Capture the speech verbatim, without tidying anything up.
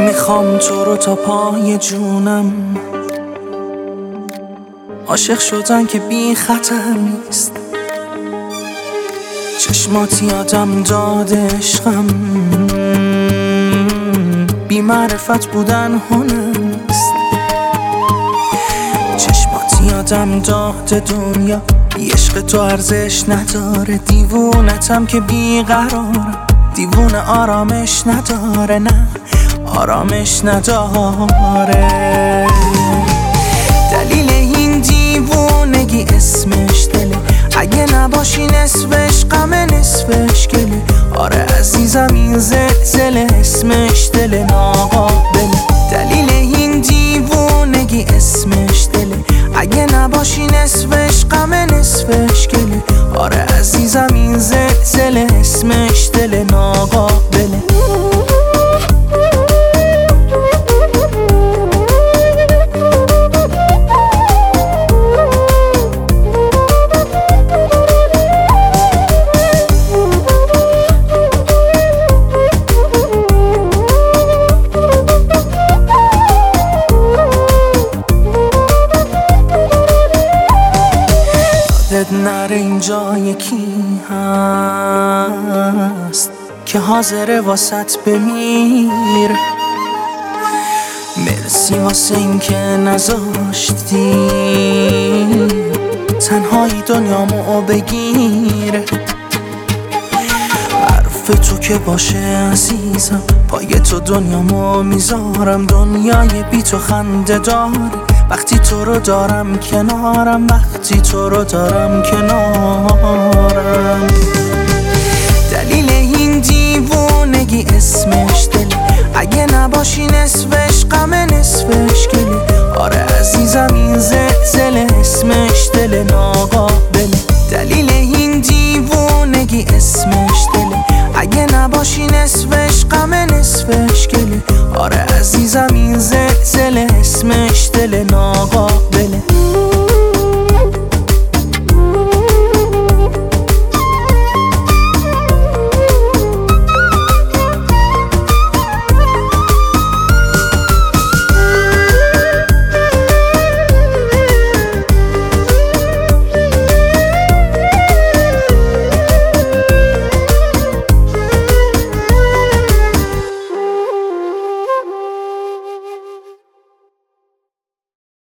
میخوام تو رو تا پای جونم، عاشق شدن که بی خطر نیست. چشمات یادم داد عشقم، بی معرفت بودن هنر نیست. چشمات یادم داد دنیا بی عشق تو ارزش نداره. دیوونتم که بی قرارم، دیوونه آرامش نداره، نه آرامش نداره. دلیل این دیوونگی اسمش دله، اگه نباشی نصفش غم نصفش گله. آره عزیزم این زلزله اسمش دله ناقابله. دلیل این دیوونگی اسمش دله، اگه نباشی نصفش غم نصفش گله. آره عزیزم این زلزله اسمش دله ناقابله. نره اینجا یکی هست که حاضره واسط بمیر. مرسی واسه این که نذاشتی تنهایی دنیامو بگیر. حرف تو که باشه عزیزم، پای تو دنیامو میذارم. دنیای بی تو خنده داره وقتی تو رو دارم کنارم، وقتی تو رو دارم کنارم. دلیل این دیوونگی اسمش دله، اگه نباشی نصفش غم نصفش گله. آره عزیزم این زلزله اسمش دله ناقابله. دلیل این دیوونگی اسمش دله، اگه نباشی نصفش غم نصفش گله. آره عزیزم این زلزله اسمش دله ناقابله.